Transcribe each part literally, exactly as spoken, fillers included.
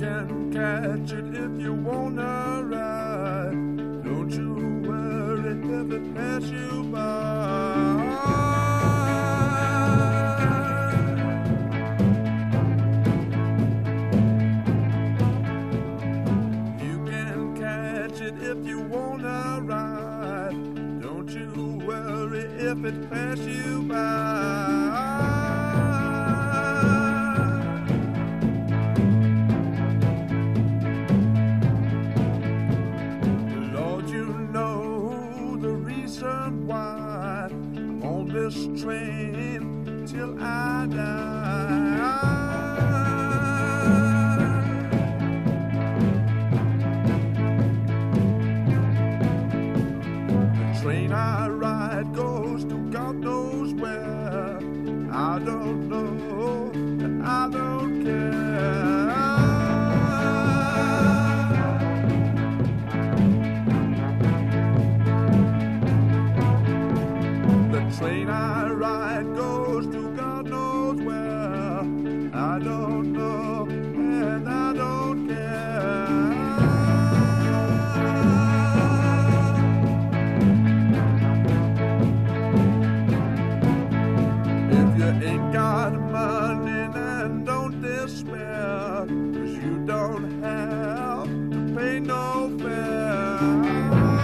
can catch it if you wanna ride. Don't you worry if it pass you by. You can catch it if you wanna ride. Don't you worry if it pass you by. Why I'm on this train till I die. The train I ride goes to God knows where. I don't know, and I don't care. Train I ride goes to God knows where. I don't know and I don't care. If you ain't got money, then don't despair, 'cause you don't have to pay no fare.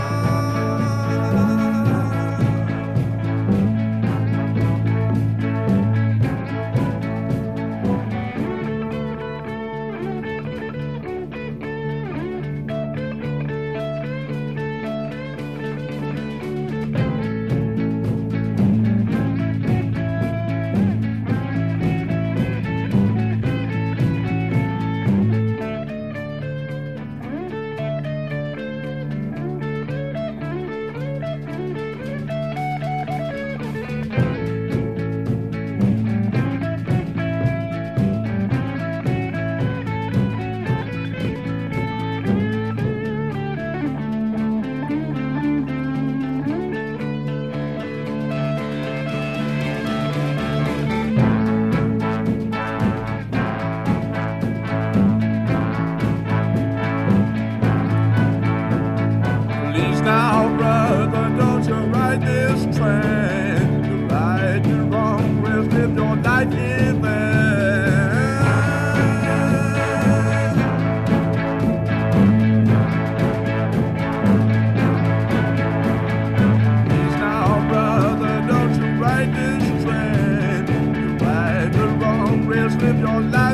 Now, brother, don't you ride this train. You ride the wrong way, live your life in vain. Please now, brother, don't you ride this train. You ride the wrong way, live your life.